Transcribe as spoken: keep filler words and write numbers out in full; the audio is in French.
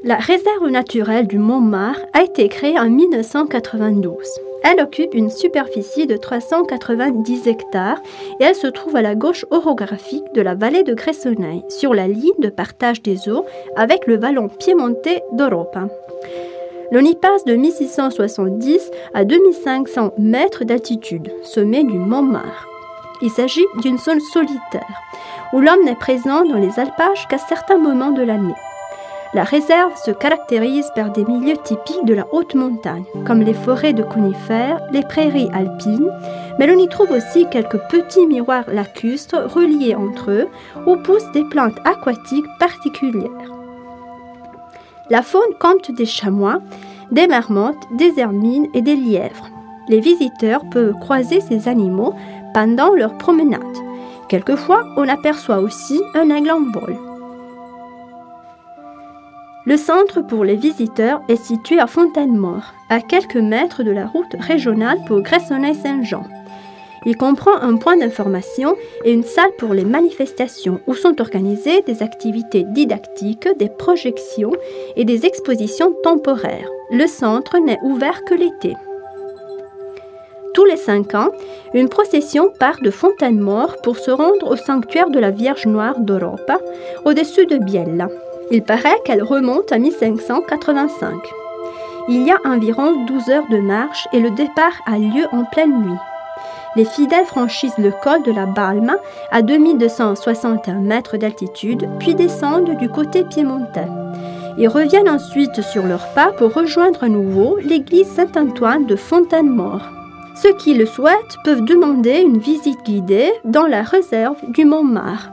La réserve naturelle du Montmartre a été créée en dix-neuf cent quatre-vingt-douze. Elle occupe une superficie de trois cent quatre-vingt-dix hectares et elle se trouve à la gauche orographique de la vallée de Gressoney, sur la ligne de partage des eaux avec le vallon piémontais d'Europa. L'on y passe de mille six cent soixante-dix à deux mille cinq cents mètres d'altitude, sommet du Montmartre. Il s'agit d'une zone solitaire, où l'homme n'est présent dans les alpages qu'à certains moments de l'année. La réserve se caractérise par des milieux typiques de la haute montagne, comme les forêts de conifères, les prairies alpines, mais l'on y trouve aussi quelques petits miroirs lacustres reliés entre eux, où poussent des plantes aquatiques particulières. La faune compte des chamois, des marmottes, des hermines et des lièvres. Les visiteurs peuvent croiser ces animaux pendant leur promenade. Quelquefois, on aperçoit aussi un aigle en vol. Le centre pour les visiteurs est situé à Fontaine-Maure, à quelques mètres de la route régionale pour Gressoney-Saint-Jean. Il comprend un point d'information et une salle pour les manifestations où sont organisées des activités didactiques, des projections et des expositions temporaires. Le centre n'est ouvert que l'été. Tous les cinq ans, une procession part de Fontaine-Maure pour se rendre au sanctuaire de la Vierge Noire d'Europa, au-dessus de Biella. Il paraît qu'elle remonte à mille cinq cent quatre-vingt-cinq. Il y a environ douze heures de marche et le départ a lieu en pleine nuit. Les fidèles franchissent le col de la Balma à deux mille deux cent soixante et un mètres d'altitude, puis descendent du côté piémontais. Ils reviennent ensuite sur leurs pas pour rejoindre à nouveau l'église Saint-Antoine de Fontaine-Maure. Ceux qui le souhaitent peuvent demander une visite guidée dans la réserve du Montmartre.